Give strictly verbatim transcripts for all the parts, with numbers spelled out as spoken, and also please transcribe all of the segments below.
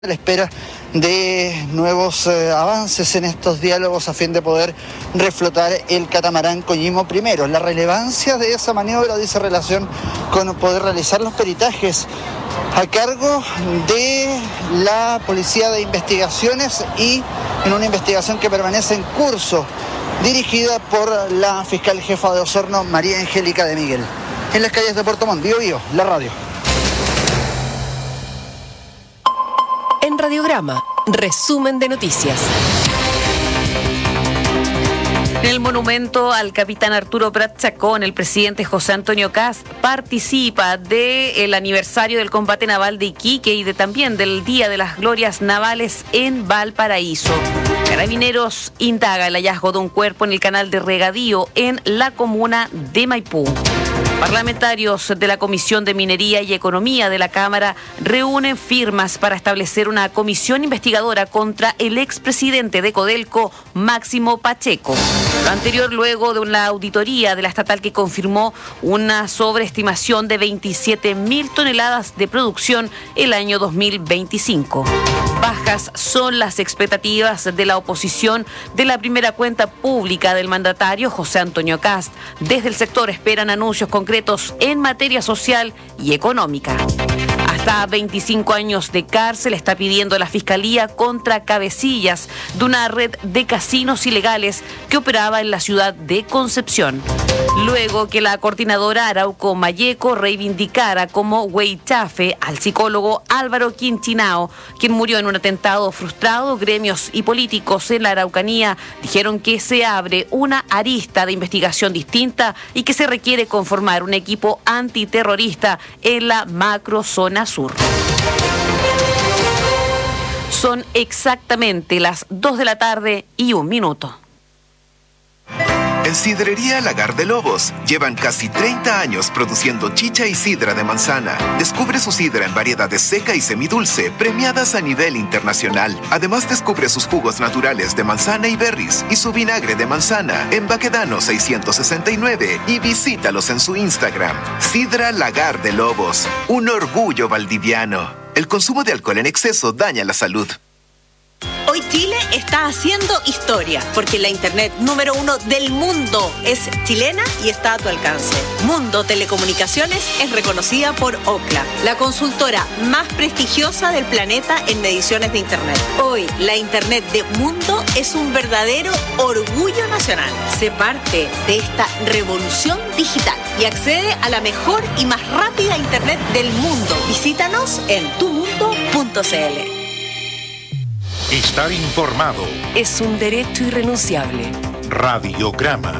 a la espera de nuevos eh, avances en estos diálogos a fin de poder reflotar el catamarán Coñimo primero. La relevancia de esa maniobra dice relación con poder realizar los peritajes a cargo de la Policía de Investigaciones y en una investigación que permanece en curso, dirigida por la fiscal jefa de Osorno, María Angélica de Miguel. En las calles de Puerto Montt, Bío Bío, la radio. En Radiograma, resumen de noticias. En el monumento al capitán Arturo Prat Chacón, el presidente José Antonio Kast participa del aniversario del combate naval de Iquique y de, también del Día de las Glorias Navales en Valparaíso. Carabineros indaga el hallazgo de un cuerpo en el canal de regadío en la comuna de Maipú. Parlamentarios de la Comisión de Minería y Economía de la Cámara reúnen firmas para establecer una comisión investigadora contra el expresidente de Codelco, Máximo Pacheco. Lo anterior luego de una auditoría de la estatal que confirmó una sobreestimación de veintisiete mil toneladas de producción el año dos mil veinticinco. Bajas son las expectativas de la oposición de la primera cuenta pública del mandatario José Antonio Kast. Desde el sector esperan anuncios concretos en materia social y económica. Hasta veinticinco años de cárcel está pidiendo la Fiscalía contra cabecillas de una red de casinos ilegales que operaba en la ciudad de Concepción. Luego que la coordinadora Arauco Mayeco reivindicara como hueichafe al psicólogo Álvaro Quinchinao, quien murió en un atentado frustrado, gremios y políticos en la Araucanía dijeron que se abre una arista de investigación distinta y que se requiere conformar un equipo antiterrorista en la macrozona sur. Son exactamente las dos de la tarde y un minuto. En Sidrería Lagar de Lobos llevan casi treinta años produciendo chicha y sidra de manzana. Descubre su sidra en variedades seca y semidulce, premiadas a nivel internacional. Además descubre sus jugos naturales de manzana y berries y su vinagre de manzana en Baquedano seiscientos sesenta y nueve y visítalos en su Instagram. Sidra Lagar de Lobos, un orgullo valdiviano. El consumo de alcohol en exceso daña la salud. Hoy Chile está haciendo historia, porque la internet número uno del mundo es chilena y está a tu alcance. Mundo Telecomunicaciones es reconocida por Ookla, la consultora más prestigiosa del planeta en mediciones de internet. Hoy, la internet de Mundo es un verdadero orgullo nacional. Sé parte de esta revolución digital y accede a la mejor y más rápida internet del mundo. Visítanos en tu mundo punto c l. Estar informado es un derecho irrenunciable. Radiograma.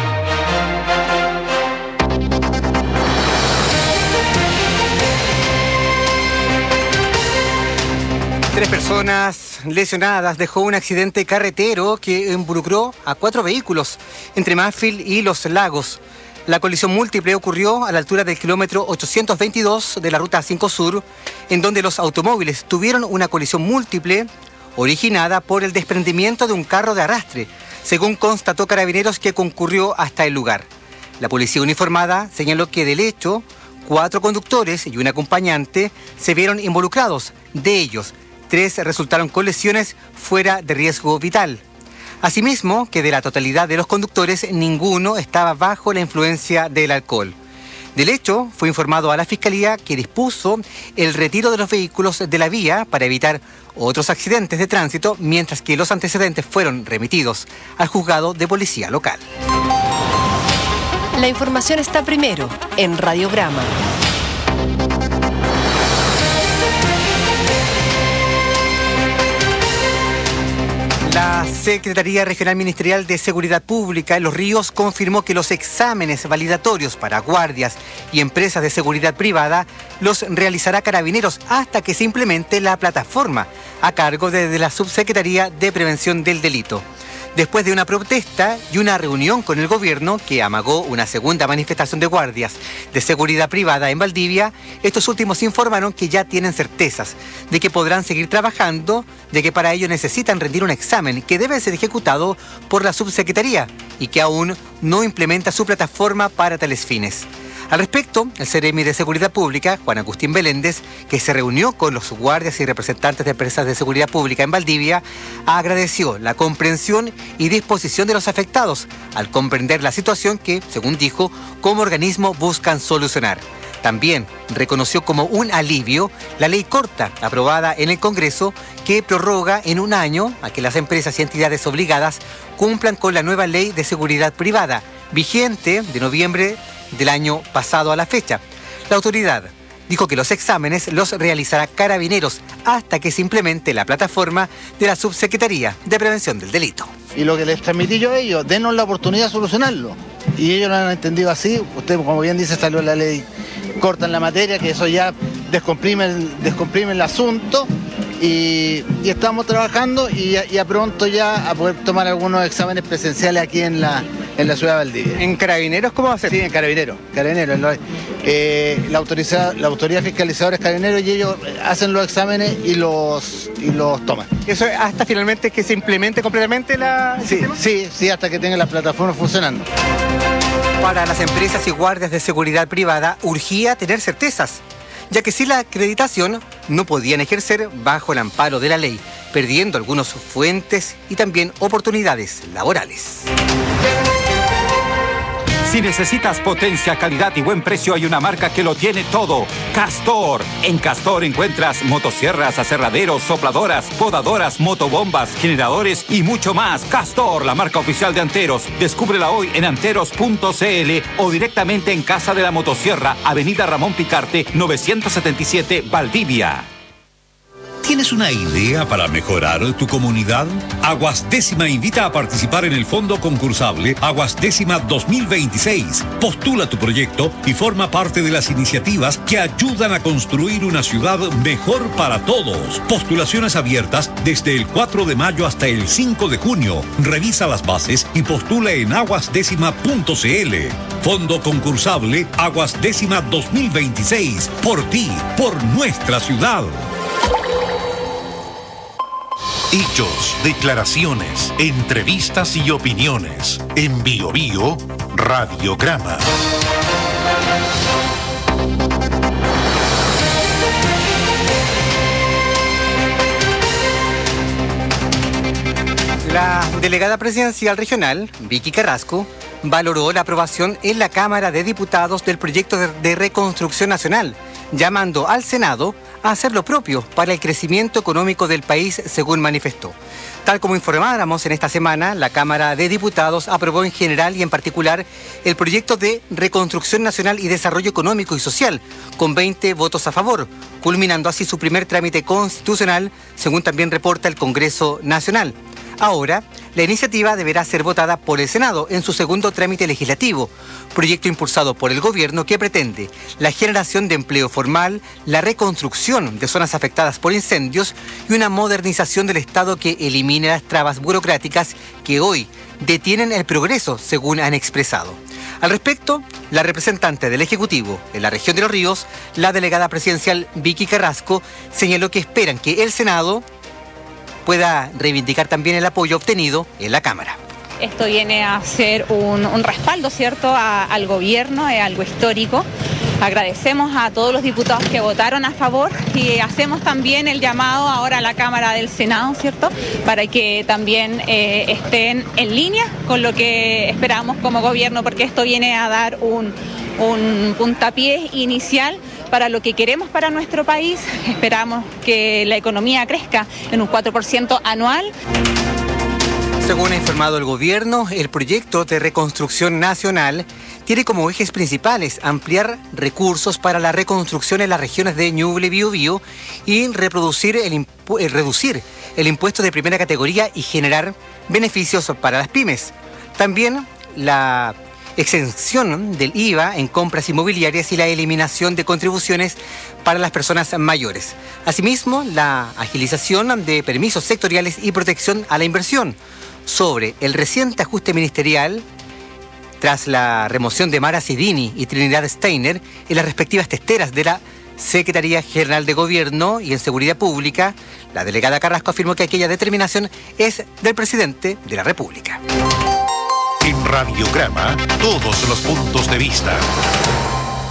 Tres personas lesionadas dejó un accidente carretero que involucró a cuatro vehículos entre Marfil y Los Lagos. La colisión múltiple ocurrió a la altura del kilómetro ochocientos veintidós de la ruta cinco Sur, en donde los automóviles tuvieron una colisión múltiple originada por el desprendimiento de un carro de arrastre, según constató Carabineros, que concurrió hasta el lugar. La policía uniformada señaló que del hecho, cuatro conductores y un acompañante se vieron involucrados. De ellos, tres resultaron con lesiones fuera de riesgo vital. Asimismo, que de la totalidad de los conductores, ninguno estaba bajo la influencia del alcohol. Del hecho, fue informado a la Fiscalía, que dispuso el retiro de los vehículos de la vía para evitar otros accidentes de tránsito, mientras que los antecedentes fueron remitidos al juzgado de policía local. La información está primero en Radiograma. La Secretaría Regional Ministerial de Seguridad Pública en Los Ríos confirmó que los exámenes validatorios para guardias y empresas de seguridad privada los realizará Carabineros hasta que se implemente la plataforma a cargo de, de la Subsecretaría de Prevención del Delito. Después de una protesta y una reunión con el gobierno que amagó una segunda manifestación de guardias de seguridad privada en Valdivia, estos últimos informaron que ya tienen certezas de que podrán seguir trabajando, de que para ello necesitan rendir un examen que debe ser ejecutado por la subsecretaría y que aún no implementa su plataforma para tales fines. Al respecto, el Seremi de Seguridad Pública, Juan Agustín Beléndez, que se reunió con los guardias y representantes de empresas de seguridad pública en Valdivia, agradeció la comprensión y disposición de los afectados al comprender la situación que, según dijo, como organismo buscan solucionar. También reconoció como un alivio la ley corta aprobada en el Congreso que prorroga en un año a que las empresas y entidades obligadas cumplan con la nueva ley de seguridad privada, vigente de noviembre del año pasado a la fecha. La autoridad dijo que los exámenes los realizará Carabineros hasta que se implemente la plataforma de la Subsecretaría de Prevención del Delito. Y lo que les transmití yo a ellos, denos la oportunidad de solucionarlo. Y ellos lo han entendido así. Usted, como bien dice, salió la ley corta en la materia, que eso ya descomprime el, descomprime el asunto. Y, y estamos trabajando y ya, ya pronto ya a poder tomar algunos exámenes presenciales aquí en la, en la ciudad de Valdivia. ¿En Carabineros cómo va a ser? Sí, en Carabineros. Carabineros. Lo, eh, la, autorizada, la autoridad fiscalizadora es Carabineros y ellos hacen los exámenes y los, y los toman. ¿Eso hasta finalmente que se implemente completamente la, el sí, sistema? Sí, sí, hasta que tengan las plataformas funcionando. Para las empresas y guardias de seguridad privada urgía tener certezas, ya que sin la acreditación no podían ejercer bajo el amparo de la ley, perdiendo algunas fuentes y también oportunidades laborales. Si necesitas potencia, calidad y buen precio, hay una marca que lo tiene todo. Castor. En Castor encuentras motosierras, aserraderos, sopladoras, podadoras, motobombas, generadores y mucho más. Castor, la marca oficial de Anteros. Descúbrela hoy en anteros punto c l o directamente en Casa de la Motosierra, Avenida Ramón Picarte, novecientos setenta y siete, Valdivia. ¿Tienes una idea para mejorar tu comunidad? Aguas Décima invita a participar en el fondo concursable Aguas Décima dos mil veintiséis. Postula tu proyecto y forma parte de las iniciativas que ayudan a construir una ciudad mejor para todos. Postulaciones abiertas desde el cuatro de mayo hasta el cinco de junio. Revisa las bases y postula en aguas décima punto c l. Fondo concursable Aguas Décima dos mil veintiséis. Por ti, por nuestra ciudad. Hechos, declaraciones, entrevistas y opiniones. En Bio Bio, Radiograma. La delegada presidencial regional, Vicky Carrasco, valoró la aprobación en la Cámara de Diputados del proyecto de, de reconstrucción nacional, llamando al Senado a hacer lo propio para el crecimiento económico del país, según manifestó. Tal como informáramos en esta semana, la Cámara de Diputados aprobó en general y en particular el proyecto de reconstrucción nacional y desarrollo económico y social, con veinte votos a favor, culminando así su primer trámite constitucional, según también reporta el Congreso Nacional. Ahora, la iniciativa deberá ser votada por el Senado en su segundo trámite legislativo, proyecto impulsado por el gobierno que pretende la generación de empleo formal, la reconstrucción de zonas afectadas por incendios y una modernización del Estado que elimine las trabas burocráticas que hoy detienen el progreso, según han expresado. Al respecto, la representante del Ejecutivo en la región de Los Ríos, la delegada presidencial Vicky Carrasco, señaló que esperan que el Senado pueda reivindicar también el apoyo obtenido en la Cámara. Esto viene a ser un, un respaldo, ¿cierto?, a, al gobierno, es algo histórico. Agradecemos a todos los diputados que votaron a favor y hacemos también el llamado ahora a la Cámara del Senado, ¿cierto?, para que también eh, estén en línea con lo que esperamos como gobierno, porque esto viene a dar un, un puntapié inicial para lo que queremos para nuestro país. Esperamos que la economía crezca en un cuatro por ciento anual. Según ha informado el gobierno, el proyecto de reconstrucción nacional tiene como ejes principales ampliar recursos para la reconstrucción en las regiones de Ñuble y Biobío y reproducir el impu- eh, reducir el impuesto de primera categoría y generar beneficios para las pymes. También la exención del I V A en compras inmobiliarias y la eliminación de contribuciones para las personas mayores. Asimismo, la agilización de permisos sectoriales y protección a la inversión. Sobre el reciente ajuste ministerial, tras la remoción de Mara Sidini y Trinidad Steiner en las respectivas testeras de la Secretaría General de Gobierno y en Seguridad Pública, la delegada Carrasco afirmó que aquella determinación es del presidente de la República. En Radiograma, todos los puntos de vista.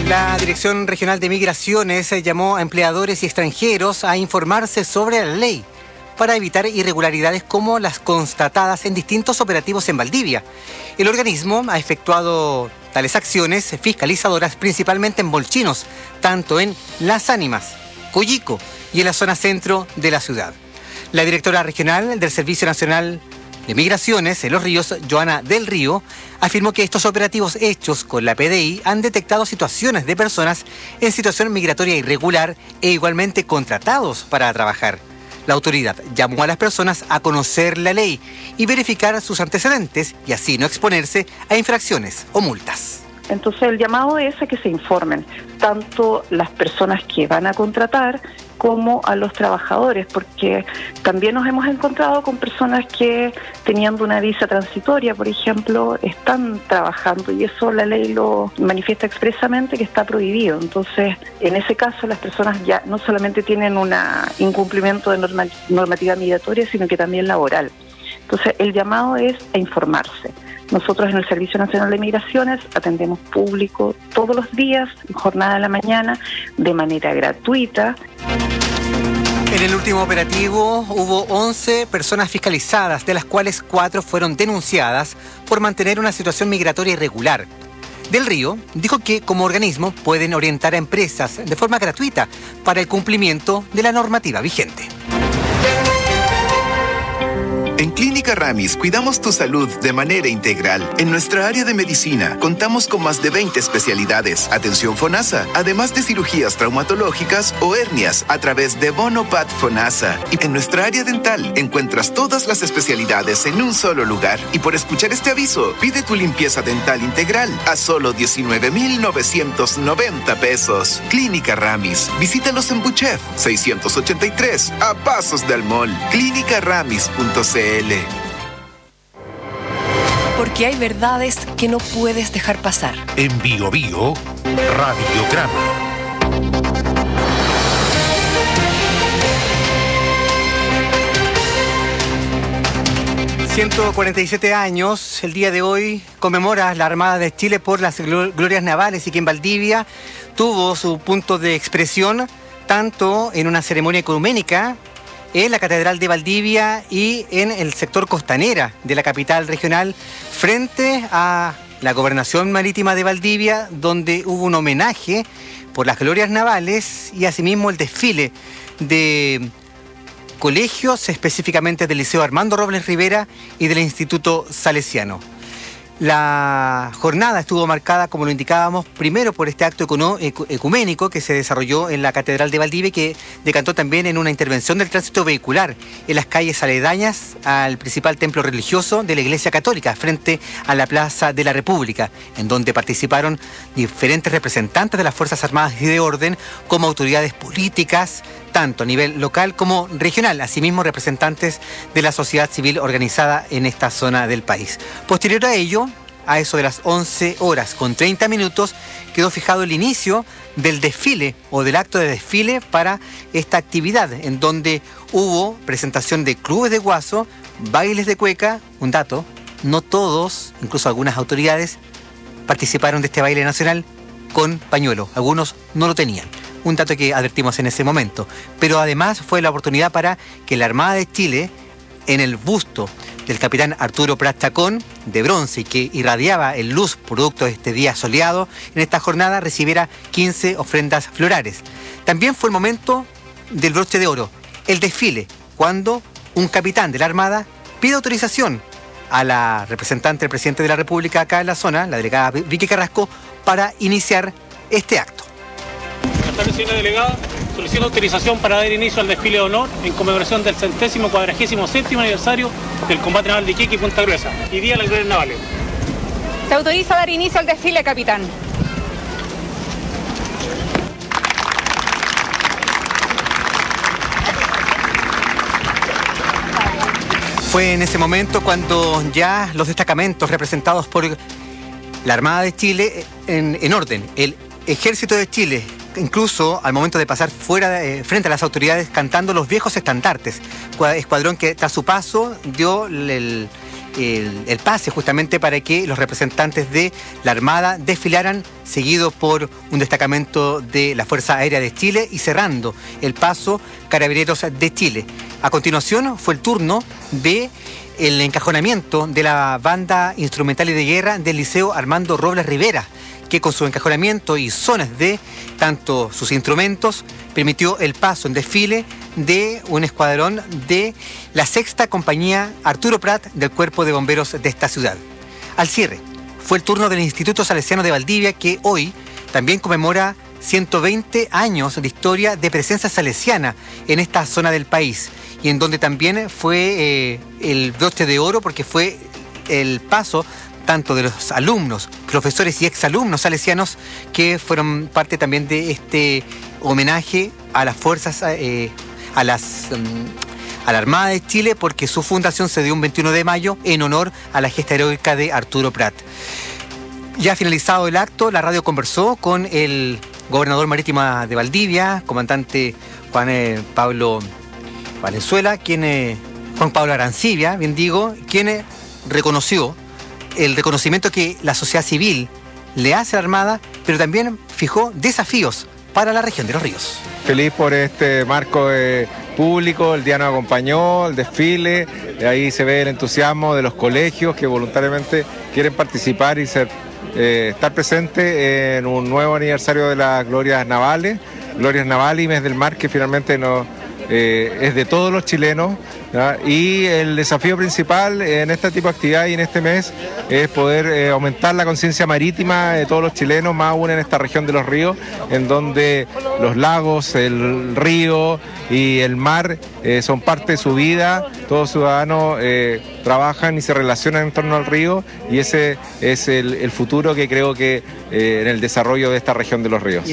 La Dirección Regional de Migraciones llamó a empleadores y extranjeros a informarse sobre la ley para evitar irregularidades como las constatadas en distintos operativos en Valdivia. El organismo ha efectuado tales acciones fiscalizadoras principalmente en Bolchinos, tanto en Las Ánimas, Coyico y en la zona centro de la ciudad. La directora regional del Servicio Nacional de Migraciones en Los Ríos, Joana del Río, afirmó que estos operativos hechos con la P D I han detectado situaciones de personas en situación migratoria irregular e igualmente contratados para trabajar. La autoridad llamó a las personas a conocer la ley y verificar sus antecedentes y así no exponerse a infracciones o multas. Entonces el llamado es a que se informen, tanto las personas que van a contratar como a los trabajadores, porque también nos hemos encontrado con personas que, teniendo una visa transitoria, por ejemplo, están trabajando y eso la ley lo manifiesta expresamente que está prohibido. Entonces, en ese caso, las personas ya no solamente tienen un incumplimiento de norma, normativa migratoria, sino que también laboral. Entonces, el llamado es a informarse. Nosotros en el Servicio Nacional de Migraciones atendemos público todos los días, en jornada de la mañana, de manera gratuita. En el último operativo hubo once personas fiscalizadas, de las cuales cuatro fueron denunciadas por mantener una situación migratoria irregular. Del Río dijo que como organismo pueden orientar a empresas de forma gratuita para el cumplimiento de la normativa vigente. En Clínica Ramis cuidamos tu salud de manera integral. En nuestra área de medicina contamos con más de veinte especialidades, atención FONASA, además de cirugías traumatológicas o hernias a través de Bonopat FONASA. Y en nuestra área dental encuentras todas las especialidades en un solo lugar. Y por escuchar este aviso, pide tu limpieza dental integral a solo diecinueve mil novecientos noventa pesos. Clínica Ramis. Visítalos en Buchef seiscientos ochenta y tres, a pasos del mall. clínica ramis punto c l. Porque hay verdades que no puedes dejar pasar. En Bio Bio, Radiograma. ciento cuarenta y siete años, el día de hoy conmemora la Armada de Chile por las glorias navales y que en Valdivia tuvo su punto de expresión tanto en una ceremonia ecuménica en la Catedral de Valdivia y en el sector costanera de la capital regional, frente a la Gobernación Marítima de Valdivia, donde hubo un homenaje por las glorias navales y asimismo el desfile de colegios, específicamente del Liceo Armando Robles Rivera y del Instituto Salesiano. La jornada estuvo marcada, como lo indicábamos, primero por este acto ecuménico que se desarrolló en la Catedral de Valdivia y que decantó también en una intervención del tránsito vehicular en las calles aledañas al principal templo religioso de la Iglesia Católica, frente a la Plaza de la República, en donde participaron diferentes representantes de las Fuerzas Armadas y de Orden, como autoridades políticas, tanto a nivel local como regional, asimismo representantes de la sociedad civil organizada en esta zona del país. Posterior a ello, a eso de las once horas con treinta minutos, quedó fijado el inicio del desfile o del acto de desfile para esta actividad, en donde hubo presentación de clubes de guaso, bailes de cueca. Un dato, no todos, incluso algunas autoridades, participaron de este baile nacional con pañuelo, algunos no lo tenían. Un dato que advertimos en ese momento. Pero además fue la oportunidad para que la Armada de Chile, en el busto del capitán Arturo Prat Chacón, de bronce y que irradiaba en luz producto de este día soleado, en esta jornada recibiera quince ofrendas florales. También fue el momento del broche de oro, el desfile, cuando un capitán de la Armada pide autorización a la representante del presidente de la República acá en la zona, la delegada Vicky Carrasco, para iniciar este acto. Buenas tardes, señora delegada. Solicito autorización para dar inicio al desfile de honor en conmemoración del centésimo cuadragésimo séptimo aniversario del combate naval de Iquique y Punta Gruesa y Día de las Glorias Navales. Se autoriza a dar inicio al desfile, capitán. Fue en ese momento cuando ya los destacamentos representados por la Armada de Chile en, en orden, el Ejército de Chile, incluso al momento de pasar fuera eh, frente a las autoridades cantando los viejos estandartes, escuadrón que tras su paso dio el, el, el pase justamente para que los representantes de la Armada desfilaran, seguido por un destacamento de la Fuerza Aérea de Chile y cerrando el paso Carabineros de Chile. A continuación fue el turno de el encajonamiento de la banda instrumental y de guerra del Liceo Armando Robles Rivera, que con su encajonamiento y sones de tanto sus instrumentos permitió el paso en desfile de un escuadrón de la sexta compañía Arturo Prat del Cuerpo de Bomberos de esta ciudad. Al cierre fue el turno del Instituto Salesiano de Valdivia, que hoy también conmemora ciento veinte años de historia de presencia salesiana en esta zona del país, y en donde también fue eh, el broche de oro, porque fue el paso tanto de los alumnos, profesores y exalumnos salesianos que fueron parte también de este homenaje a las fuerzas, eh, a las um, a la Armada de Chile, porque su fundación se dio un veintiuno de mayo en honor a la gesta heroica de Arturo Prat. Ya finalizado el acto, la radio conversó con el gobernador marítimo de Valdivia, comandante Juan eh, Pablo Valenzuela, quien, eh, Juan Pablo Arancibia, bien digo, quien eh, reconoció el reconocimiento que la sociedad civil le hace a la Armada, pero también fijó desafíos para la región de los ríos. Feliz por este marco eh, público, el día nos acompañó, el desfile, ahí se ve el entusiasmo de los colegios que voluntariamente quieren participar y ser, eh, estar presentes en un nuevo aniversario de las Glorias Navales, Glorias Navales y Mes del Mar, que finalmente nos, eh, es de todos los chilenos, ¿ya? Y el desafío principal en este tipo de actividad y en este mes es poder eh, aumentar la conciencia marítima de todos los chilenos, más aún en esta región de los ríos, en donde los lagos, el río y el mar eh, son parte de su vida. Todos ciudadanos eh, trabajan y se relacionan en torno al río, y ese es el, el futuro que creo que eh, en el desarrollo de esta región de los ríos.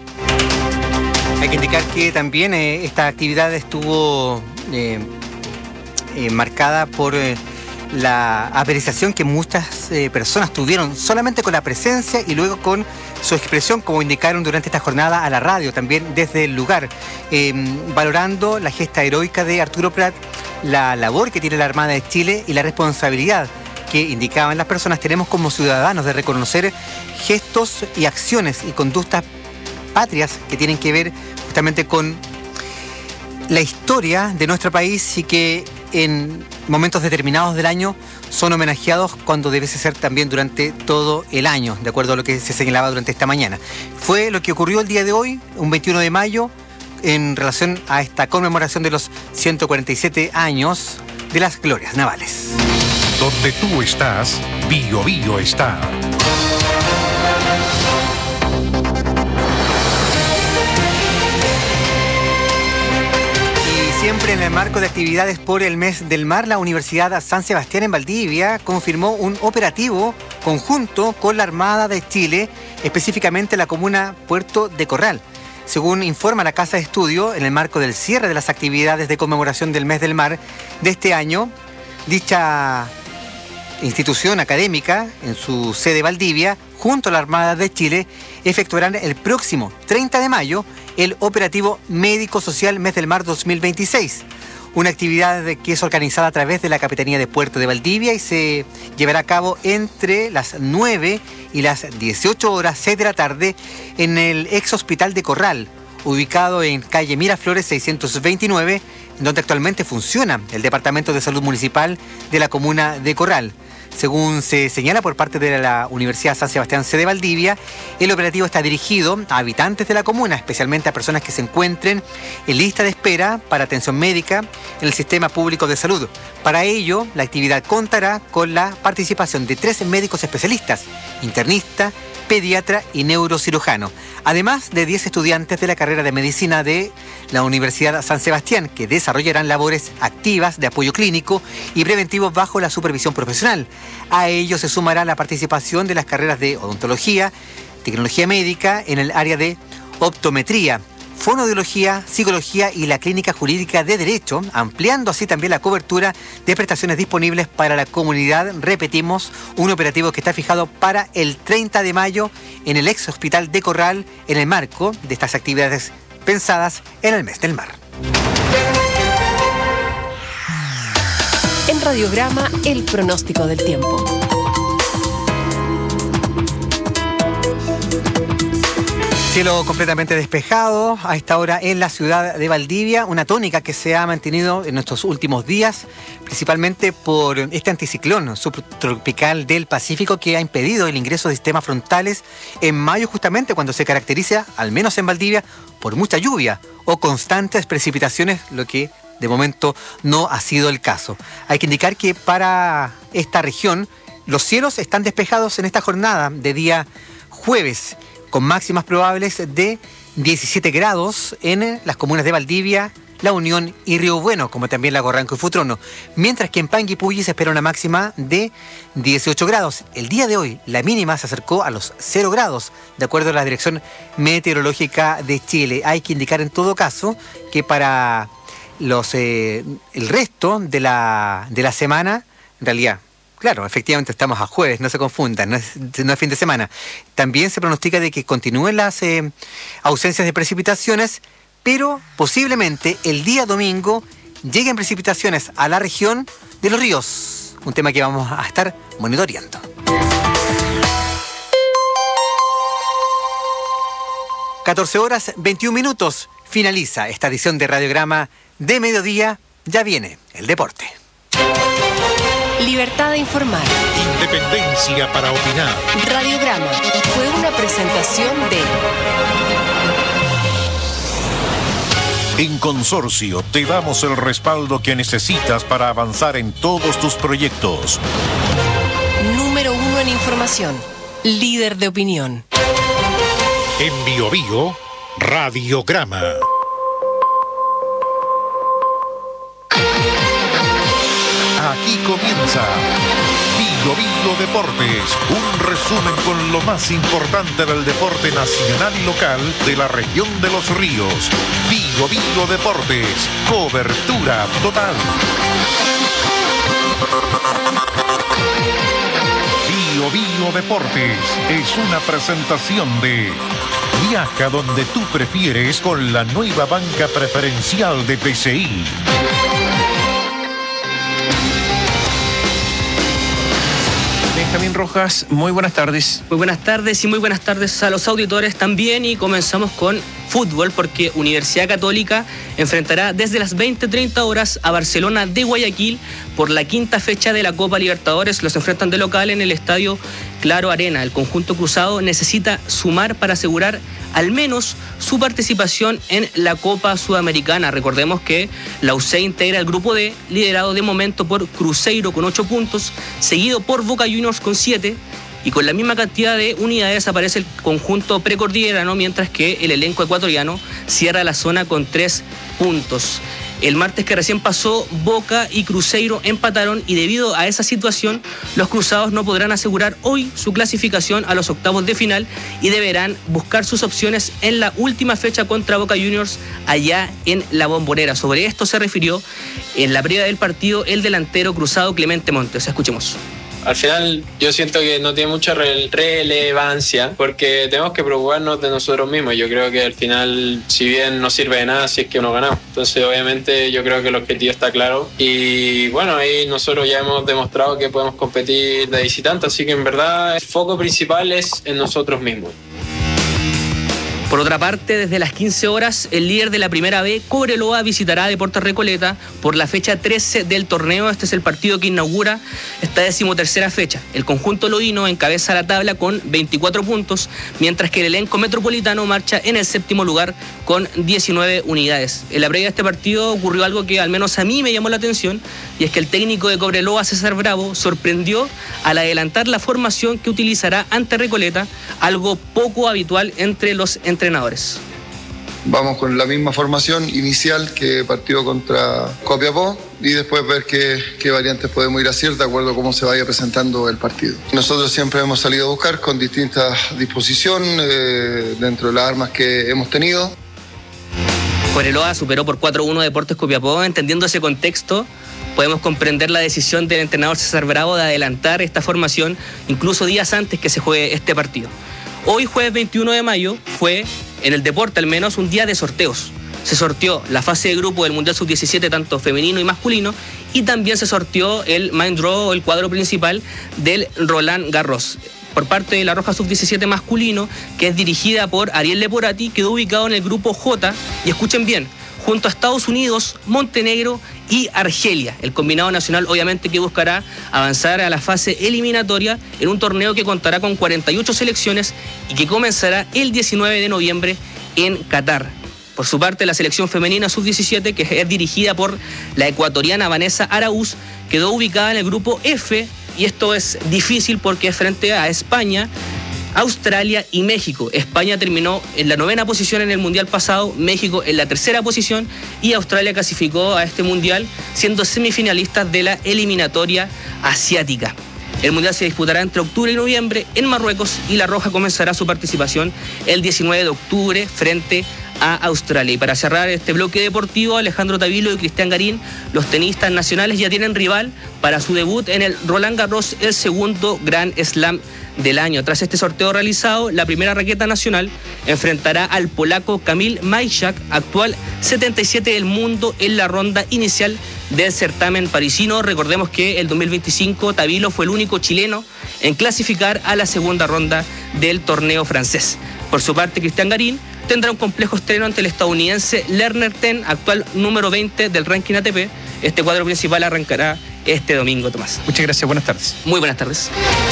Hay que indicar que también eh, esta actividad estuvo eh, eh, marcada por eh, la apreciación que muchas eh, personas tuvieron solamente con la presencia y luego con su expresión, como indicaron durante esta jornada a la radio, también desde el lugar, eh, valorando la gesta heroica de Arturo Prat, la labor que tiene la Armada de Chile y la responsabilidad que indicaban las personas tenemos como ciudadanos de reconocer gestos y acciones y conductas patrias que tienen que ver justamente con la historia de nuestro país y que en momentos determinados del año son homenajeados cuando debe ser también durante todo el año, de acuerdo a lo que se señalaba durante esta mañana. Fue lo que ocurrió el día de hoy, un veintiuno de mayo, en relación a esta conmemoración de los ciento cuarenta y siete años de las Glorias Navales. Donde tú estás, Bio Bio está. Siempre en el marco de actividades por el Mes del Mar, la Universidad San Sebastián en Valdivia confirmó un operativo conjunto con la Armada de Chile, específicamente la comuna Puerto de Corral. Según informa la Casa de Estudio, en el marco del cierre de las actividades de conmemoración del Mes del Mar de este año, dicha institución académica, en su sede Valdivia, junto a la Armada de Chile, efectuarán el próximo treinta de mayo el operativo Médico-Social Mes del Mar dos mil veintiséis, una actividad que es organizada a través de la Capitanía de Puerto de Valdivia y se llevará a cabo entre las nueve y las dieciocho horas seis de la tarde en el ex Hospital de Corral, ubicado en calle Miraflores seiscientos veintinueve, donde actualmente funciona el Departamento de Salud Municipal de la comuna de Corral. Según se señala por parte de la Universidad San Sebastián sede Valdivia, el operativo está dirigido a habitantes de la comuna, especialmente a personas que se encuentren en lista de espera para atención médica en el sistema público de salud. Para ello, la actividad contará con la participación de tres médicos especialistas, internista, pediatra y neurocirujano, además de diez estudiantes de la carrera de medicina de la Universidad San Sebastián, que desarrollarán labores activas de apoyo clínico y preventivo bajo la supervisión profesional. A ello se sumará la participación de las carreras de odontología, tecnología médica en el área de optometría, fonoaudiología, psicología y la clínica jurídica de derecho, ampliando así también la cobertura de prestaciones disponibles para la comunidad. Repetimos, un operativo que está fijado para el treinta de mayo en el ex Hospital de Corral, en el marco de estas actividades pensadas en el Mes del Mar. En Radiograma el pronóstico del tiempo. Cielo completamente despejado a esta hora en la ciudad de Valdivia, una tónica que se ha mantenido en estos últimos días, principalmente por este anticiclón subtropical del Pacífico que ha impedido el ingreso de sistemas frontales en mayo, justamente cuando se caracteriza, al menos en Valdivia, por mucha lluvia o constantes precipitaciones, lo que de momento no ha sido el caso. Hay que indicar que para esta región los cielos están despejados en esta jornada de día jueves, con máximas probables de diecisiete grados en las comunas de Valdivia, La Unión y Río Bueno, como también Lago Ranco y Futrono, mientras que en Panguipulli se espera una máxima de dieciocho grados. El día de hoy la mínima se acercó a los cero grados, de acuerdo a la Dirección Meteorológica de Chile. Hay que indicar en todo caso que para los eh, el resto de la, de la semana, en realidad, claro, efectivamente estamos a jueves, no se confundan, no es, no es fin de semana. También se pronostica de que continúen las eh, ausencias de precipitaciones, pero posiblemente el día domingo lleguen precipitaciones a la región de los ríos, un tema que vamos a estar monitoreando. catorce horas, veintiún minutos, finaliza esta edición de Radiograma de mediodía, ya viene el deporte. Libertad de informar. Independencia para opinar. Radiograma fue una presentación de... En Consorcio te damos el respaldo que necesitas para avanzar en todos tus proyectos. Número uno en información. Líder de opinión. En Bio Bio, Radiograma. Aquí comienza Bio Bio Deportes, un resumen con lo más importante del deporte nacional y local de la región de los ríos. Bio Bio Deportes, cobertura total. Bio Bio Deportes es una presentación de Viaja donde tú prefieres con la nueva banca preferencial de P C I. Benjamín Rojas, muy buenas tardes. Muy buenas tardes y muy buenas tardes a los auditores también, y comenzamos con fútbol porque Universidad Católica enfrentará desde las veinte treinta horas a Barcelona de Guayaquil por la quinta fecha de la Copa Libertadores. Los enfrentan de local en el estadio Claro Arena. El conjunto cruzado necesita sumar para asegurar al menos su participación en la Copa Sudamericana. Recordemos que la U C integra el grupo D, liderado de momento por Cruzeiro con ocho puntos, seguido por Boca Juniors con siete, y con la misma cantidad de unidades aparece el conjunto precordillerano, mientras que el elenco ecuatoriano cierra la zona con tres puntos. El martes que recién pasó, Boca y Cruzeiro empataron, y debido a esa situación, los cruzados no podrán asegurar hoy su clasificación a los octavos de final y deberán buscar sus opciones en la última fecha contra Boca Juniors allá en La Bombonera. Sobre esto se refirió en la previa del partido el delantero cruzado Clemente Montes. Escuchemos. Al final yo siento que no tiene mucha re- relevancia porque tenemos que preocuparnos de nosotros mismos. Yo creo que al final, si bien no sirve de nada si es que uno ganamos. Entonces obviamente yo creo que el objetivo está claro y bueno, ahí nosotros ya hemos demostrado que podemos competir de visitante, así que en verdad el foco principal es en nosotros mismos. Por otra parte, desde las quince horas, el líder de la Primera B, Cobreloa, visitará a Deportes Recoleta por la fecha trece del torneo. Este es el partido que inaugura esta decimotercera fecha. El conjunto loíno encabeza la tabla con veinticuatro puntos, mientras que el elenco metropolitano marcha en el séptimo lugar con diecinueve unidades. En la previa de este partido ocurrió algo que al menos a mí me llamó la atención, y es que el técnico de Cobreloa, César Bravo, sorprendió al adelantar la formación que utilizará ante Recoleta, algo poco habitual entre los entrenadores. Vamos con la misma formación inicial que partido contra Copiapó y después ver qué, qué variantes podemos ir a hacer de acuerdo a cómo se vaya presentando el partido. Nosotros siempre hemos salido a buscar con distintas disposiciones eh, dentro de las armas que hemos tenido. Cobreloa superó por cuatro uno Deportes Copiapó. Entendiendo ese contexto, podemos comprender la decisión del entrenador César Bravo de adelantar esta formación incluso días antes que se juegue este partido. Hoy, jueves veintiuno de mayo, fue, en el deporte al menos, un día de sorteos. Se sorteó la fase de grupo del Mundial sub diecisiete, tanto femenino y masculino, y también se sorteó el Main Draw, el cuadro principal del Roland Garros. Por parte de la Roja sub diecisiete masculino, que es dirigida por Ariel Leporati, quedó ubicado en el grupo J, y escuchen bien, junto a Estados Unidos, Montenegro y Argelia. El combinado nacional obviamente que buscará avanzar a la fase eliminatoria en un torneo que contará con cuarenta y ocho selecciones y que comenzará el diecinueve de noviembre en Qatar. Por su parte, la selección femenina sub diecisiete, que es dirigida por la ecuatoriana Vanessa Araúz, quedó ubicada en el grupo F, y esto es difícil porque es frente a España, Australia y México. España terminó en la novena posición en el Mundial pasado, México en la tercera posición y Australia clasificó a este Mundial siendo semifinalistas de la eliminatoria asiática. El Mundial se disputará entre octubre y noviembre en Marruecos y la Roja comenzará su participación el diecinueve de octubre frente a Australia. Y para cerrar este bloque deportivo, Alejandro Tavilo y Cristian Garín, los tenistas nacionales, ya tienen rival para su debut en el Roland Garros, el segundo Grand Slam del año. Tras este sorteo realizado, la primera raqueta nacional enfrentará al polaco Kamil Majchak, actual setenta y siete del mundo, en la ronda inicial del certamen parisino. Recordemos que el dos mil veinticinco Tavilo fue el único chileno en clasificar a la segunda ronda del torneo francés. Por su parte, Cristian Garín tendrá un complejo estreno ante el estadounidense Lerner Ten, actual número veinte del ranking A T P. Este cuadro principal arrancará este domingo, Tomás. Muchas gracias, buenas tardes. Muy buenas tardes.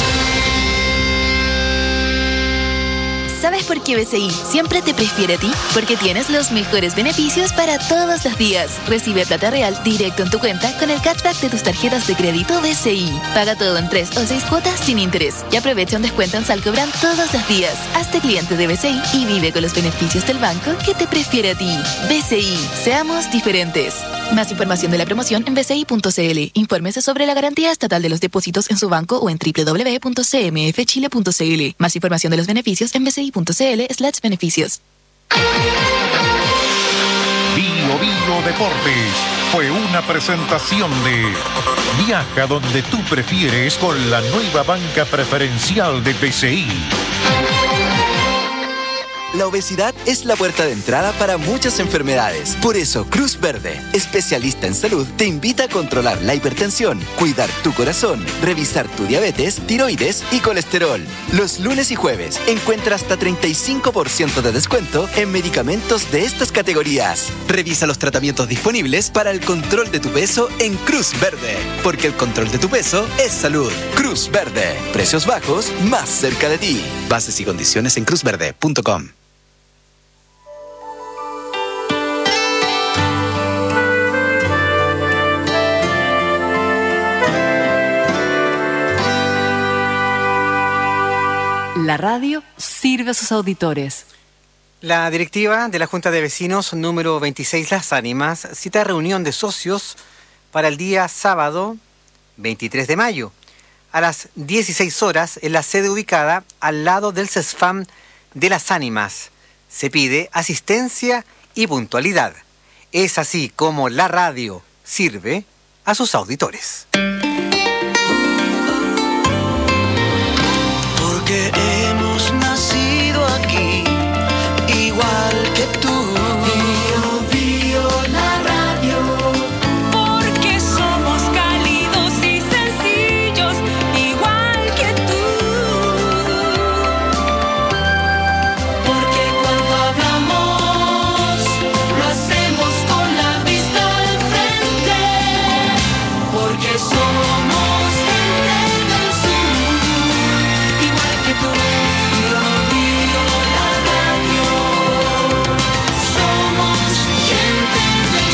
¿Sabes por qué B C I siempre te prefiere a ti? Porque tienes los mejores beneficios para todos los días. Recibe plata real directo en tu cuenta con el cashback de tus tarjetas de crédito B C I. Paga todo en tres o seis cuotas sin interés y aprovecha un descuento en Salcobran todos los días. Hazte cliente de B C I y vive con los beneficios del banco que te prefiere a ti. B C I, seamos diferentes. Más información de la promoción en b c i punto c l. Infórmese sobre la garantía estatal de los depósitos en su banco o en doble u doble u doble u punto c m f chile punto c l. Más información de los beneficios en b c i punto c l slash beneficios. Bio Bio Deportes fue una presentación de Viaja donde tú prefieres con la nueva banca preferencial de B C I. La obesidad es la puerta de entrada para muchas enfermedades. Por eso, Cruz Verde, especialista en salud, te invita a controlar la hipertensión, cuidar tu corazón, revisar tu diabetes, tiroides y colesterol. Los lunes y jueves encuentra hasta treinta y cinco por ciento de descuento en medicamentos de estas categorías. Revisa los tratamientos disponibles para el control de tu peso en Cruz Verde, porque el control de tu peso es salud. Cruz Verde, precios bajos más cerca de ti. Bases y condiciones en cruz verde punto com. La radio sirve a sus auditores. La directiva de la Junta de Vecinos número veintiséis Las Ánimas cita reunión de socios para el día sábado veintitrés de mayo a las dieciséis horas en la sede ubicada al lado del CESFAM de Las Ánimas. Se pide asistencia y puntualidad. Es así como la radio sirve a sus auditores. Porque hemos nacido aquí, igual que tú. Bio, bio, la radio. Porque somos cálidos y sencillos, igual que tú. Porque cuando hablamos, lo hacemos con la vista al frente. Porque somos gente del sur, igual que tú. Bio, bio, la radio. Somos gente del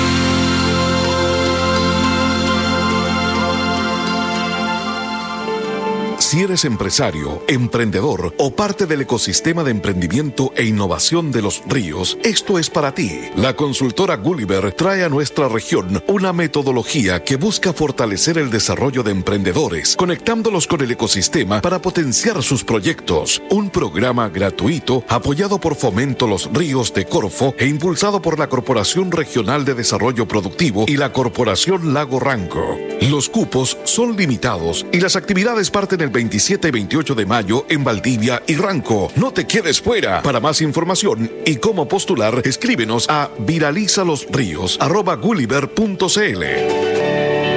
Si eres empresario, emprendedor o parte del ecosistema de emprendimiento e innovación de Los Ríos, esto es para ti. La consultora Gulliver trae a nuestra región una metodología que busca fortalecer el desarrollo de emprendedores, conectándolos con el ecosistema para potenciar sus proyectos. Un programa gratuito apoyado por Fomento Los Ríos de Corfo e impulsado por la Corporación Regional de Desarrollo Productivo y la Corporación Lago Ranco. Los cupos son limitados y las actividades parten el veintisiete y veintiocho de mayo en Valdivia y Ranco. No te quedes fuera. Para más información y cómo postular, escríbenos a viralizalosríos arroba gulliver punto c l.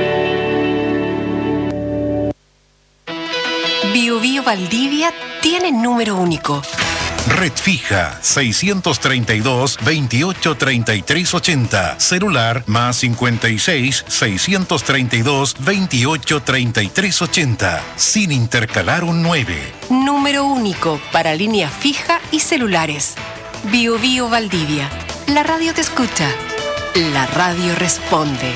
Bio Valdivia tiene número único. Red fija seiscientos treinta y dos, veintiocho treinta y tres ochenta. Celular más cincuenta y seis, seiscientos treinta y dos, veintiocho treinta y tres ochenta. Sin intercalar un nueve. Número único para línea fija y celulares. Bio Bio Valdivia. La radio te escucha. La radio responde.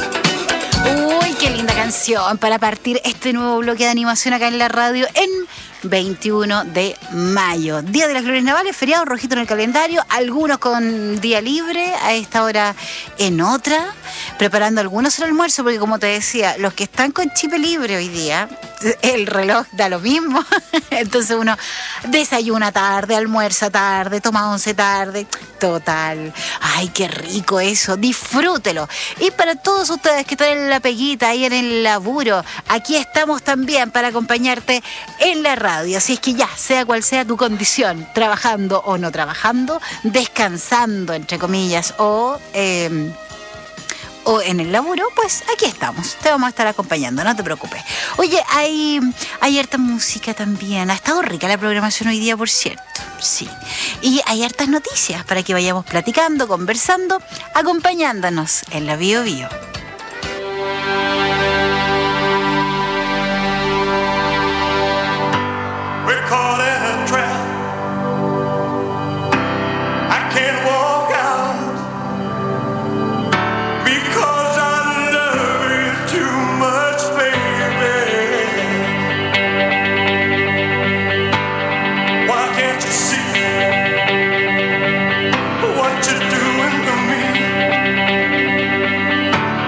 Para partir este nuevo bloque de animación acá en la radio en veintiuno de mayo. Día de las Glorias Navales, feriado rojito en el calendario, algunos con día libre, a esta hora en otra, preparando algunos el almuerzo, porque como te decía, los que están con chip libre hoy día, el reloj da lo mismo, entonces uno desayuna tarde, almuerza tarde, toma once tarde, total, ay, qué rico eso, disfrútelo. Y para todos ustedes que están en la peguita, ahí en el laburo, aquí estamos también para acompañarte en la radio, así es que ya, sea cual sea tu condición, trabajando o no trabajando, descansando, entre comillas, o... Eh, o en el laburo, pues aquí estamos, te vamos a estar acompañando, no te preocupes. Oye, hay, hay harta música también, ha estado rica la programación hoy día, por cierto, sí. Y hay hartas noticias para que vayamos platicando, conversando, acompañándonos en la Bio Bio. What you doing to me?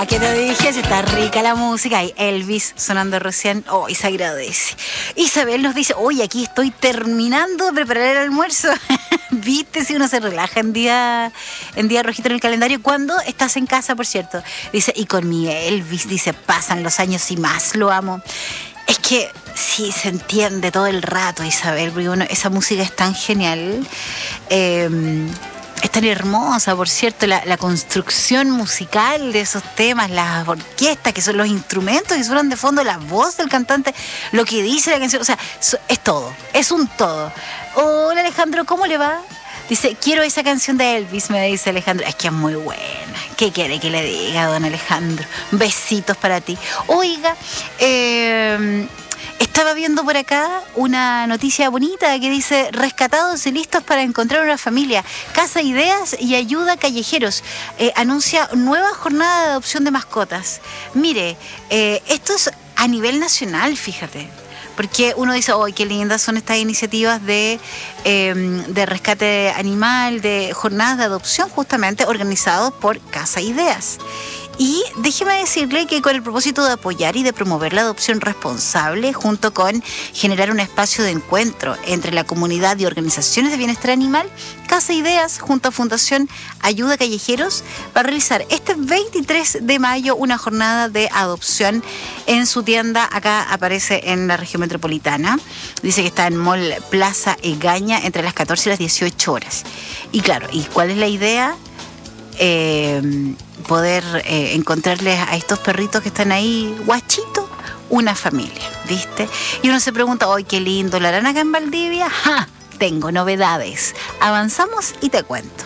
¿Qué te dije? Si está rica la música. Y Elvis sonando recién. Oh, y se agradece. Isabel nos dice, oye, aquí estoy terminando de preparar el almuerzo. ¿Viste? Si uno se relaja en día, en día rojito en el calendario. ¿Cuándo estás en casa, por cierto? Dice, y con mi Elvis, dice, pasan los años y más lo amo. Es que sí, se entiende todo el rato, Isabel, porque bueno, esa música es tan genial. Eh, Es tan hermosa, por cierto, la, la construcción musical de esos temas, las orquestas, que son los instrumentos que suenan de fondo, la voz del cantante, lo que dice la canción, o sea, es todo, es un todo. Hola Alejandro, ¿cómo le va? Dice, quiero esa canción de Elvis, me dice Alejandro. Es que es muy buena. ¿Qué quiere que le diga, don Alejandro? Besitos para ti. Oiga, eh... estaba viendo por acá una noticia bonita que dice, rescatados y listos para encontrar una familia. Casa Ideas y Ayuda Callejeros. Eh, anuncia nueva jornada de adopción de mascotas. Mire, eh, esto es a nivel nacional, fíjate. Porque uno dice, ¡ay, qué lindas son estas iniciativas de, eh, de rescate animal, de jornadas de adopción justamente organizados por Casa Ideas? Y déjeme decirle que con el propósito de apoyar y de promover la adopción responsable, junto con generar un espacio de encuentro entre la comunidad y organizaciones de bienestar animal, Casa Ideas, junto a Fundación Ayuda Callejeros, va a realizar este veintitrés de mayo una jornada de adopción en su tienda. Acá aparece en la región metropolitana. Dice que está en Mall Plaza Egaña entre las catorce y las dieciocho horas. Y claro, ¿y cuál es la idea? Eh, poder eh, encontrarles a estos perritos que están ahí, guachitos, una familia, ¿viste? Y uno se pregunta, ¡ay, qué lindo! ¿La harán acá en Valdivia? ¡Ja! Tengo novedades. Avanzamos y te cuento.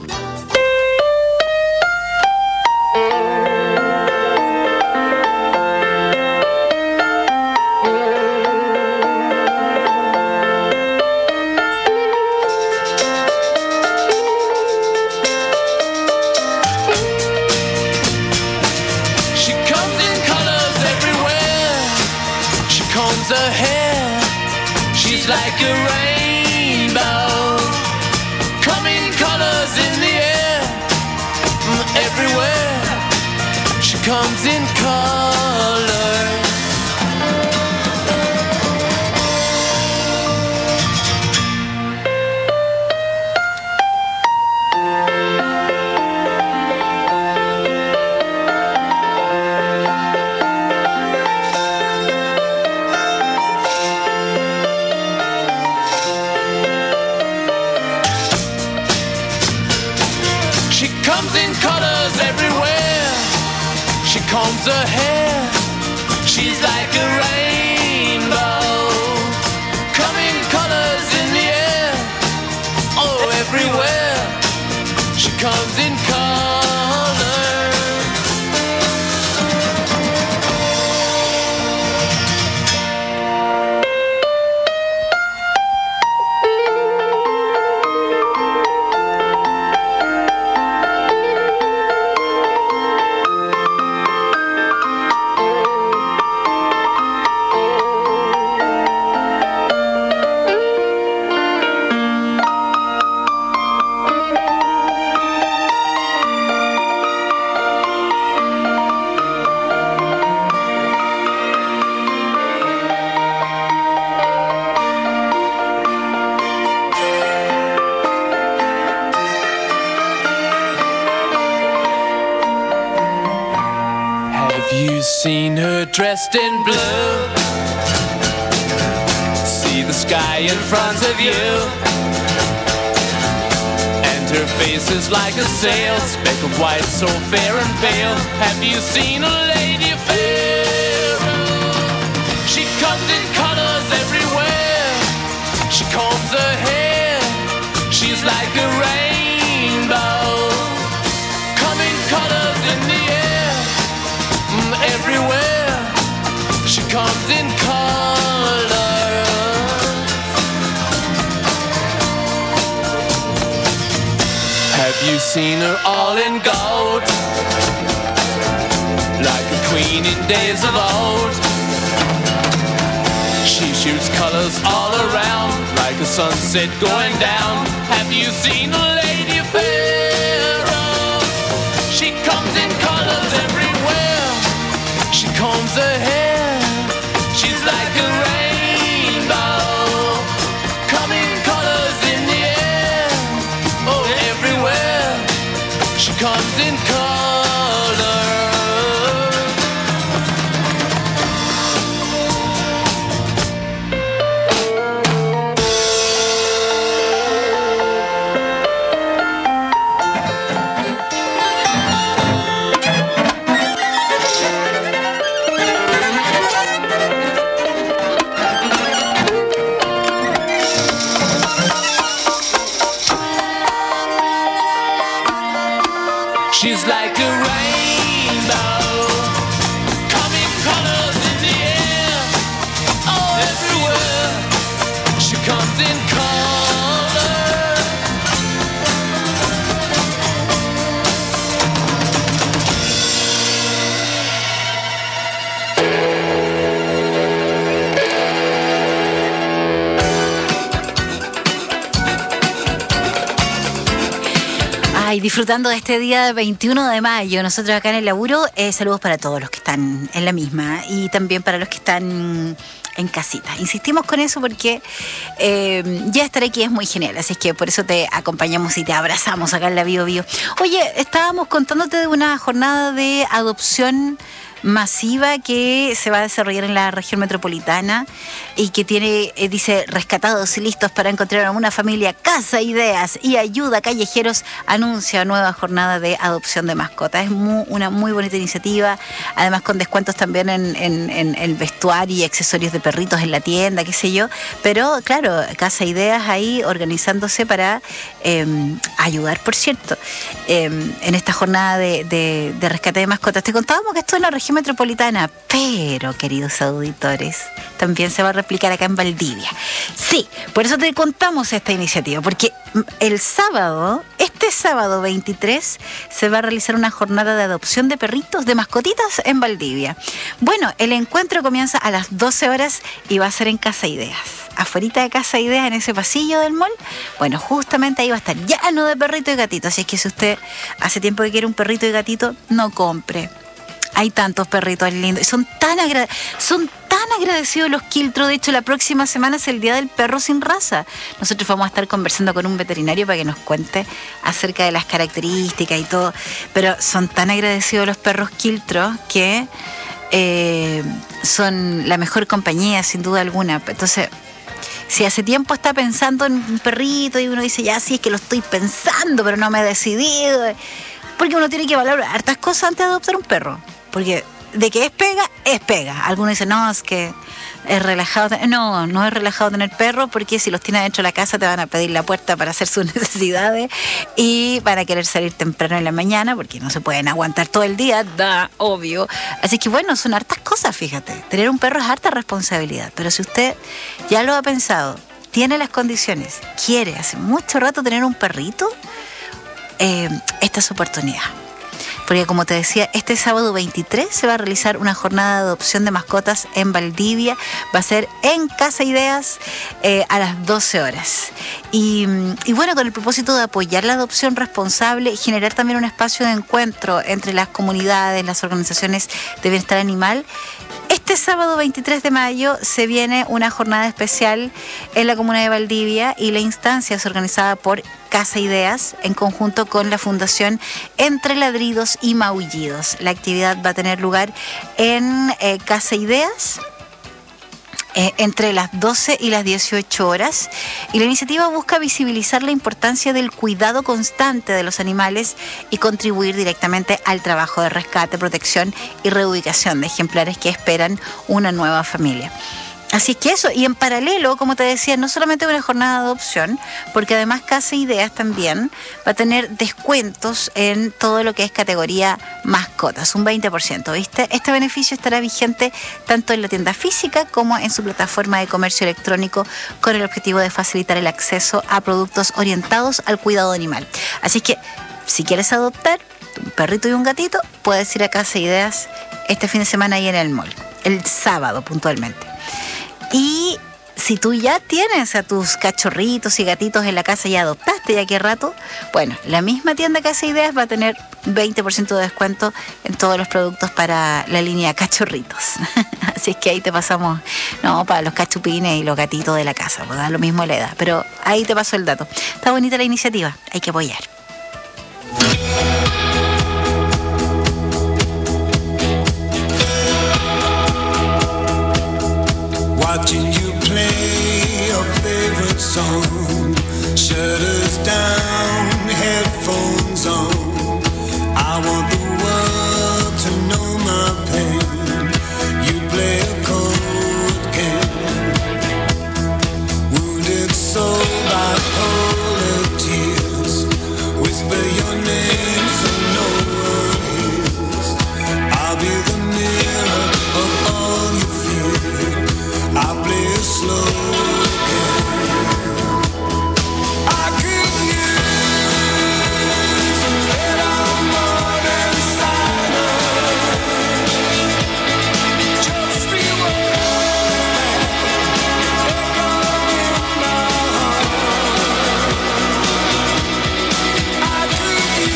Her hair, she's like a rainbow, coming colors in the air, everywhere she comes in colors. Combs her hair, she's like a rainbow, coming colors in the air, oh everywhere, she comes in colors. Seen her dressed in blue, see the sky in front of you, and her face is like a sail, speck of white so fair and pale. Have you seen a lady fair? She comes in colors everywhere, she combs her hair, she's like a rainbow, coming colors in the air, everywhere she comes in colors. Have you seen her all in gold, like a queen in days of old? She shoots colors all around, like a sunset going down. Have you seen a lady fair? She comes in colors everywhere, Ay, disfrutando de este día veintiuno de mayo, nosotros acá en el laburo, eh, saludos para todos los que están en la misma y también para los que están en casita. Insistimos con eso porque eh, ya estar aquí es muy genial, así es que por eso te acompañamos y te abrazamos acá en la Bio Bio. Oye, estábamos contándote de una jornada de adopción masiva que se va a desarrollar en la región metropolitana y que tiene, eh, dice, rescatados y listos para encontrar a una familia. Casa Ideas y Ayuda Callejeros anuncia nueva jornada de adopción de mascotas. Es muy, una muy bonita iniciativa, además con descuentos también en, en, en el vestuario y accesorios de perritos en la tienda, qué sé yo, pero claro, Casa Ideas ahí organizándose para eh, ayudar, por cierto, eh, en esta jornada de, de, de rescate de mascotas. Te contábamos que esto es la región metropolitana, pero, queridos auditores, también se va a replicar acá en Valdivia. Sí, por eso te contamos esta iniciativa, porque el sábado, este sábado veintitrés, se va a realizar una jornada de adopción de perritos, de mascotitas en Valdivia. Bueno, el encuentro comienza a las doce horas y va a ser en Casa Ideas. Afuerita de Casa Ideas, en ese pasillo del mall, bueno, justamente ahí va a estar lleno de perritos y gatitos. Así es que si usted hace tiempo que quiere un perrito y gatito, no compre. Hay tantos perritos lindos. Son tan, agra- son tan agradecidos los quiltros. De hecho, la próxima semana es el Día del Perro Sin Raza. Nosotros vamos a estar conversando con un veterinario para que nos cuente acerca de las características y todo. Pero son tan agradecidos los perros quiltros que eh, son la mejor compañía, sin duda alguna. Entonces, si hace tiempo está pensando en un perrito y uno dice, ya sí, es que lo estoy pensando, pero no me he decidido. Porque uno tiene que valorar hartas cosas antes de adoptar un perro. Porque de que es pega, es pega. Algunos dicen, no, es que es relajado. No, no es relajado tener perro porque si los tienes dentro de la casa te van a pedir la puerta para hacer sus necesidades y van a querer salir temprano en la mañana porque no se pueden aguantar todo el día, da, obvio. Así que bueno, son hartas cosas, fíjate. Tener un perro es harta responsabilidad. Pero si usted ya lo ha pensado, tiene las condiciones, quiere hace mucho rato tener un perrito, eh, esta es su oportunidad. Porque como te decía, este sábado veintitrés se va a realizar una jornada de adopción de mascotas en Valdivia. Va a ser en Casa Ideas eh, a las doce horas. Y, y bueno, con el propósito de apoyar la adopción responsable y generar también un espacio de encuentro entre las comunidades, las organizaciones de bienestar animal, este sábado veintitrés de mayo se viene una jornada especial en la comuna de Valdivia y la instancia es organizada por Casa Ideas en conjunto con la Fundación Entre Ladridos y Maullidos. La actividad va a tener lugar en eh, Casa Ideas eh, entre las doce y las dieciocho horas y la iniciativa busca visibilizar la importancia del cuidado constante de los animales y contribuir directamente al trabajo de rescate, protección y reubicación de ejemplares que esperan una nueva familia. Así es que eso, y en paralelo, como te decía, no solamente una jornada de adopción, porque además Casa Ideas también va a tener descuentos en todo lo que es categoría mascotas, un veinte por ciento, ¿viste? Este beneficio estará vigente tanto en la tienda física como en su plataforma de comercio electrónico con el objetivo de facilitar el acceso a productos orientados al cuidado animal. Así es que, si quieres adoptar un perrito y un gatito, puedes ir a Casa Ideas este fin de semana ahí en el mall, el sábado puntualmente. Y si tú ya tienes a tus cachorritos y gatitos en la casa y adoptaste ya qué rato, bueno, la misma tienda Casa Ideas va a tener veinte por ciento de descuento en todos los productos para la línea cachorritos. Así es que ahí te pasamos, no, para los cachupines y los gatitos de la casa, pues da lo mismo la edad, pero ahí te paso el dato. Está bonita la iniciativa, hay que apoyar. Watching you play your favorite song, shutters down, headphones on. I want the world to know my pain. You play a cold game, wounded soul, bipolar tears. Whisper your name so no one hears. I'll be the mirror of all you fear. I play a slow game. I could use a little more than silence. Just three words that echo in my heart. I could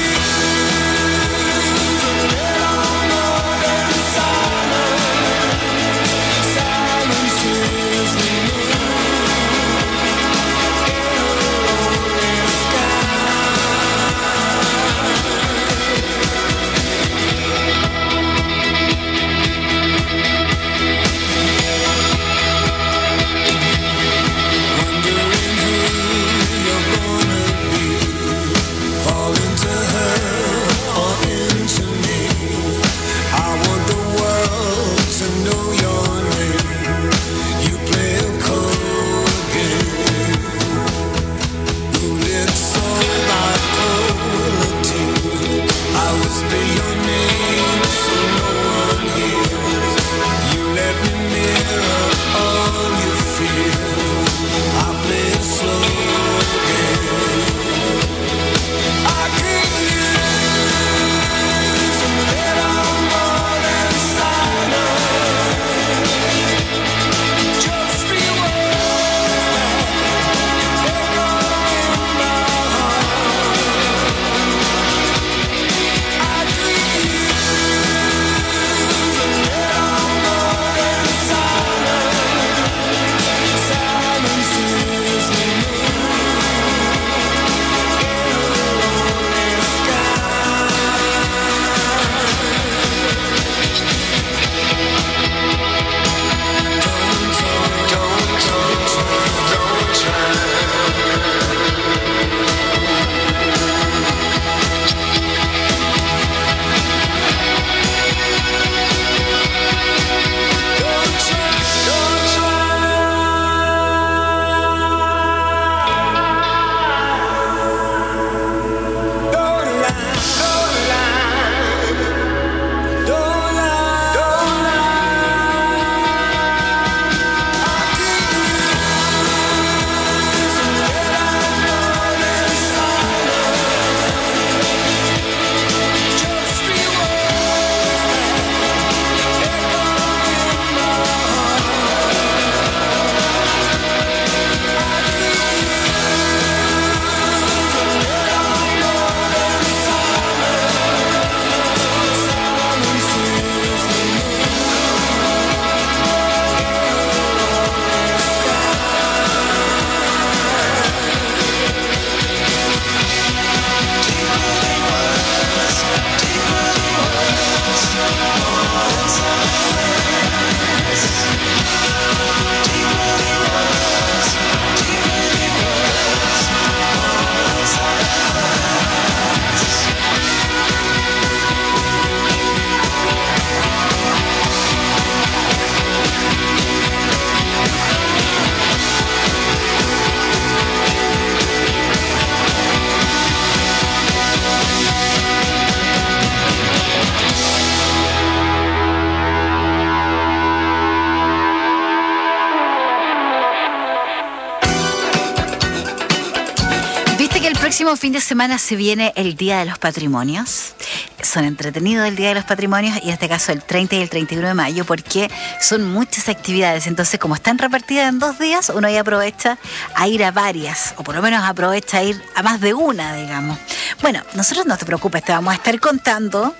próximo fin de semana se viene el Día de los Patrimonios. Son entretenidos el Día de los Patrimonios y en este caso el treinta y el treinta y uno de mayo porque son muchas actividades. Entonces, como están repartidas en dos días, uno ya aprovecha a ir a varias, o por lo menos aprovecha a ir a más de una, digamos. Bueno, nosotros no te preocupes, te vamos a estar contando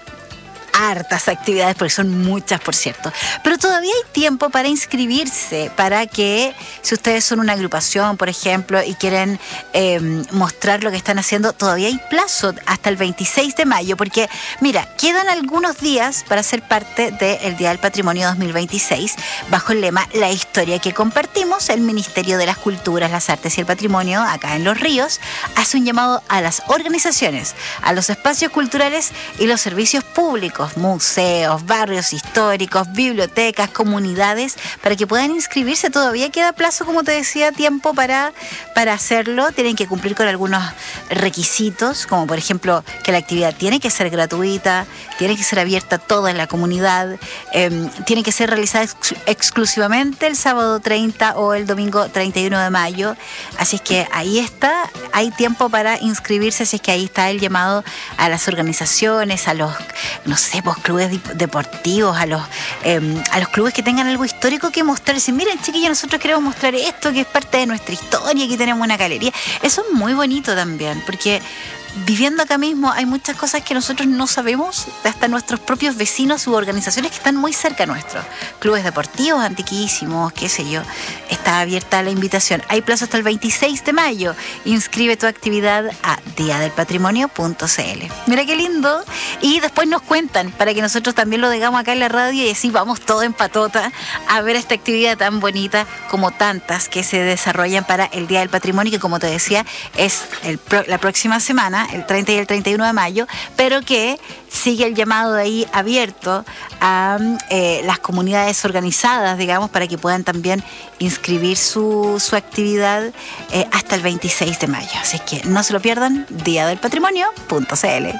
hartas actividades, porque son muchas, por cierto. Pero todavía hay tiempo para inscribirse, para que, si ustedes son una agrupación, por ejemplo, y quieren eh, mostrar lo que están haciendo, todavía hay plazo hasta el veintiséis de mayo, porque, mira, quedan algunos días para ser parte del Día del Patrimonio dos mil veintiséis, bajo el lema La historia que compartimos. El Ministerio de las Culturas, las Artes y el Patrimonio, acá en Los Ríos, hace un llamado a las organizaciones, a los espacios culturales y los servicios públicos, museos, barrios históricos, bibliotecas, comunidades, para que puedan inscribirse. Todavía queda plazo, como te decía, tiempo para, para hacerlo. Tienen que cumplir con algunos requisitos, como por ejemplo que la actividad tiene que ser gratuita, tiene que ser abierta a toda la comunidad, eh, tiene que ser realizada ex- exclusivamente el sábado treinta o el domingo treinta y uno de mayo. Así es que ahí está, hay tiempo para inscribirse, así es que ahí está el llamado a las organizaciones, a los, no sé, pues, clubes deportivos, a los eh, a los clubes que tengan algo histórico que mostrar. Decir, miren, chiquillos, nosotros queremos mostrar esto, que es parte de nuestra historia, que tenemos una galería. Eso es muy bonito también, porque viviendo acá mismo hay muchas cosas que nosotros no sabemos, hasta nuestros propios vecinos u organizaciones que están muy cerca nuestro. Clubes deportivos antiquísimos, qué sé yo. Está abierta la invitación. Hay plazo hasta el veintiséis de mayo. Inscribe tu actividad a día del patrimonio punto c l. Mira qué lindo. Y después nos cuentan para que nosotros también lo digamos acá en la radio y así vamos todo en patota a ver esta actividad tan bonita como tantas que se desarrollan para el Día del Patrimonio, que como te decía es el pro- la próxima semana, el treinta y el treinta y uno de mayo, pero que sigue el llamado de ahí abierto a eh, las comunidades organizadas, digamos, para que puedan también inscribir su, su actividad eh, hasta el veintiséis de mayo. Así que no se lo pierdan, día del patrimonio punto c l.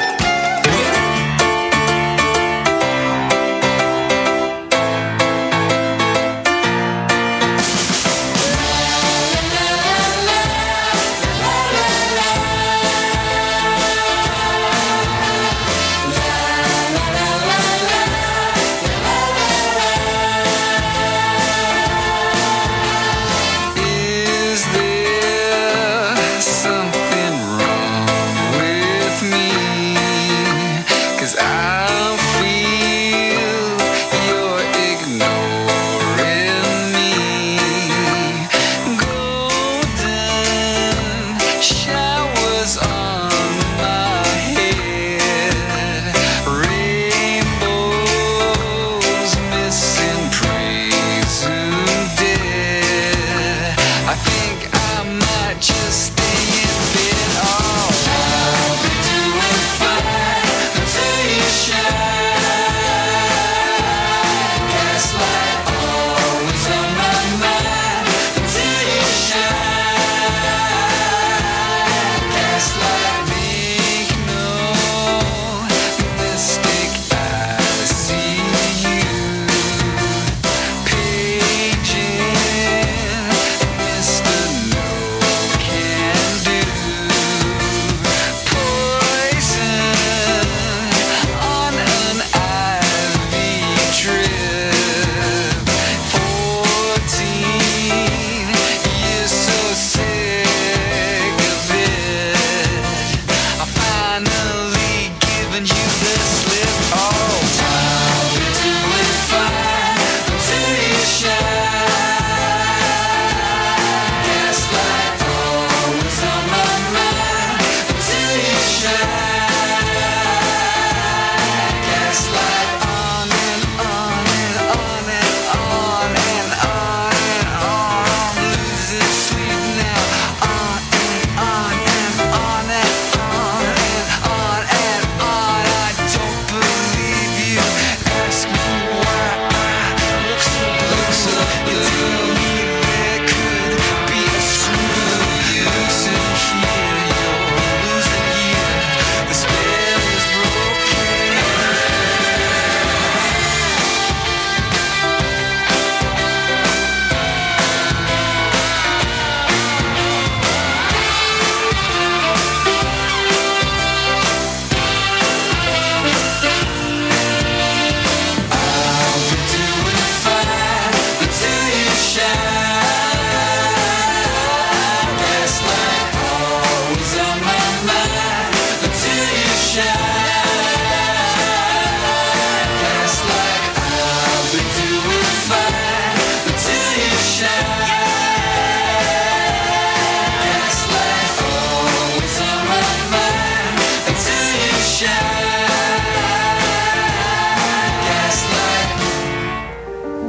Is there something wrong with me?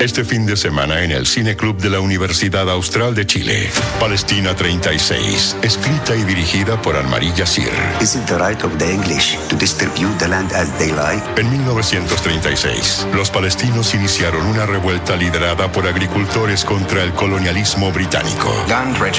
Este fin de semana en el Cine Club de la Universidad Austral de Chile. Palestina treinta y seis, escrita y dirigida por Anne-Marie Yassir. Is it the right of the English to distribute the land as they like? En mil novecientos treinta y seis, los palestinos iniciaron una revuelta liderada por agricultores contra el colonialismo británico. Land